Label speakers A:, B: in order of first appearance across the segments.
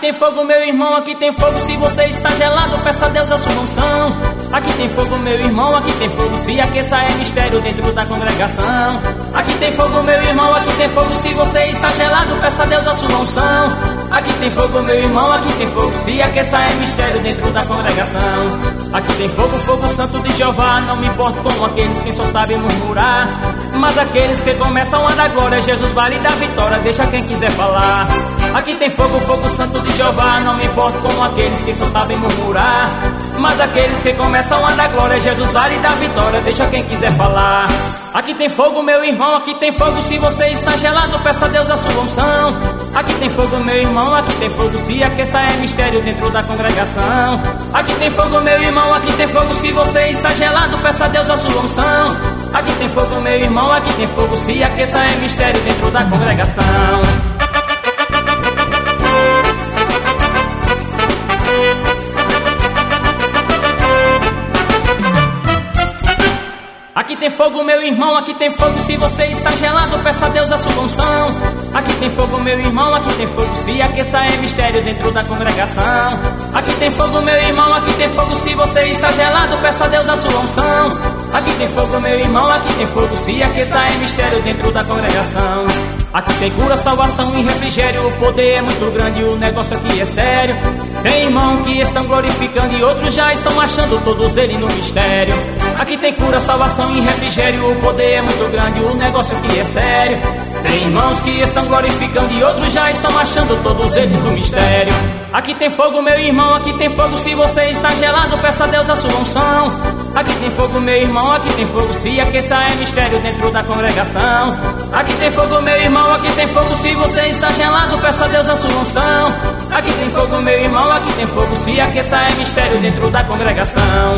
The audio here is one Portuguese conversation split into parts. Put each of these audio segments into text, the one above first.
A: tem fogo, meu irmão, aqui tem fogo. Se você está gelado, peça a Deus a sua unção. Aqui tem fogo, meu irmão, aqui tem fogo. Se aqueça é mistério dentro da congregação. Aqui tem fogo, meu irmão, aqui tem fogo. Se você está gelado, peça a Deus a sua unção. Aqui tem fogo, meu irmão, aqui tem fogo. Se aqueça é mistério dentro da congregação. Aqui tem fogo, fogo santo de Jeová. Não me importo com aqueles que só sabem murmurar, mas aqueles que começam a dar glória, Jesus vai lhe dar vitória, deixa quem quiser falar. Aqui tem fogo, fogo santo de Jeová. Não me importo com aqueles que só sabem murmurar, mas aqueles que começam a dar glória, Jesus vai lhe dar vitória, deixa quem quiser falar. Aqui tem fogo, meu irmão, aqui tem fogo. Se você está gelado, peça a Deus a sua unção. Aqui tem fogo, meu irmão, aqui tem fogo. Se aqueça é mistério dentro da congregação. Aqui tem fogo, meu irmão, aqui tem fogo. Se você está gelado, peça a Deus a sua unção. Aqui tem fogo, meu irmão, aqui tem fogo. Se aqueça é mistério dentro da congregação. Aqui tem fogo, meu irmão, aqui tem fogo. Se você está gelado, peça a Deus a sua unção. Aqui tem fogo, meu irmão, aqui tem fogo. Se aqueça é mistério dentro da congregação. Aqui tem fogo, meu irmão, aqui tem fogo. Se você está gelado, peça a Deus a sua unção. Aqui tem fogo, meu irmão, aqui tem fogo. Se aqueça é mistério dentro da congregação. Aqui tem cura, salvação e refrigério. O poder é muito grande, o negócio aqui é sério. Tem irmãos que estão glorificando e outros já estão achando todos eles no mistério. Aqui tem cura, salvação e refrigério. O poder é muito grande, o negócio aqui é sério. Tem irmãos que estão glorificando e outros já estão achando todos eles no mistério. Aqui tem fogo, meu irmão, aqui tem fogo. Se você está gelado, peça a Deus a sua unção. Aqui tem fogo, meu irmão, aqui tem fogo. Se aqueça é mistério dentro da congregação. Aqui tem fogo, meu irmão, aqui tem fogo. Se você está gelado, peça a Deus a sua unção. Aqui tem fogo, meu irmão, aqui tem fogo. Se aqueça é mistério dentro da congregação.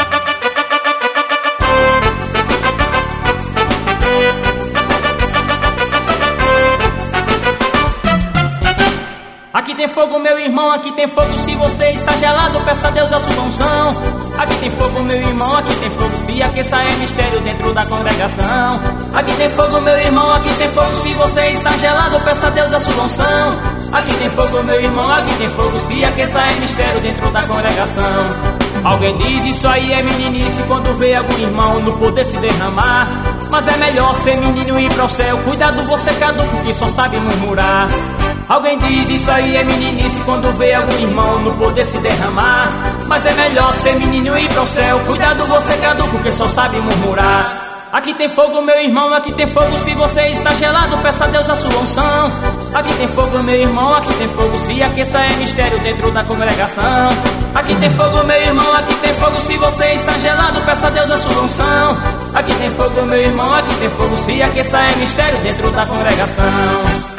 A: Aqui tem fogo, meu irmão, aqui tem fogo. Se você está gelado, peça a Deus a sua unção. Aqui tem fogo, meu irmão, aqui tem fogo. Se aqueça é mistério dentro da congregação. Aqui tem fogo, meu irmão, aqui tem fogo. Se você está gelado, peça a Deus a sua unção. Aqui tem fogo, meu irmão, aqui tem fogo. Se aqueça é mistério dentro da congregação. Alguém diz isso aí é meninice quando vê algum irmão no poder se derramar, mas é melhor ser menino e ir para o céu. Cuidado você caduco que só sabe murmurar. Alguém diz isso aí é meninice quando vê algum irmão no poder se derramar, mas é melhor ser menino e ir para o céu. Cuidado você caduco que só sabe murmurar. Aqui tem fogo, meu irmão, aqui tem fogo. Se você está gelado, peça a Deus a sua unção. Aqui tem fogo, meu irmão, aqui tem fogo. Se aqueça é mistério dentro da congregação. Aqui tem fogo, meu irmão, aqui tem fogo. Se você está gelado, peça a Deus a sua unção. Aqui tem fogo, meu irmão, aqui tem fogo. Se aqueça é mistério dentro da congregação.